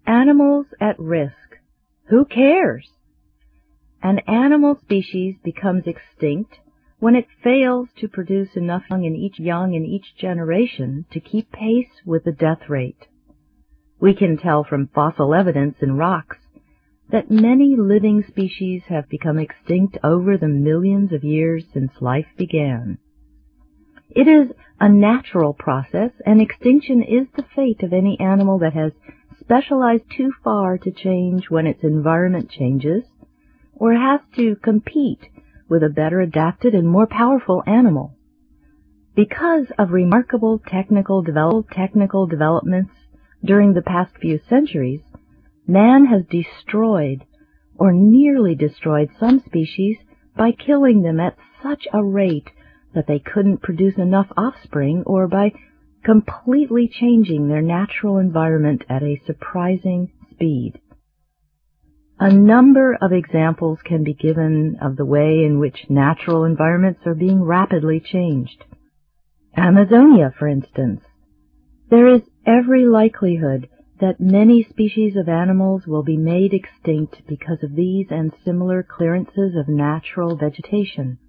Animals at risk. Who cares? An animal species becomes extinct when it fails to produce enough young in each generation to keep pace with the death rate. We can tell from fossil evidence in rocks that many living species have become extinct over the millions of years since life began. It is a natural process, and extinction is the fate of any animal that has specialized too far to change when its environment changes, or has to compete with a better adapted and more powerful animal. Because of remarkable technical developments during the past few centuries, man has destroyed or nearly destroyed some species by killing them at such a rate that they couldn't produce enough offspring, or by completely changing their natural environment at a surprising speed. A number of examples can be given of the way in which natural environments are being rapidly changed. Amazonia, for instance. There is every likelihood that many species of animals will be made extinct because of these and similar clearances of natural vegetation.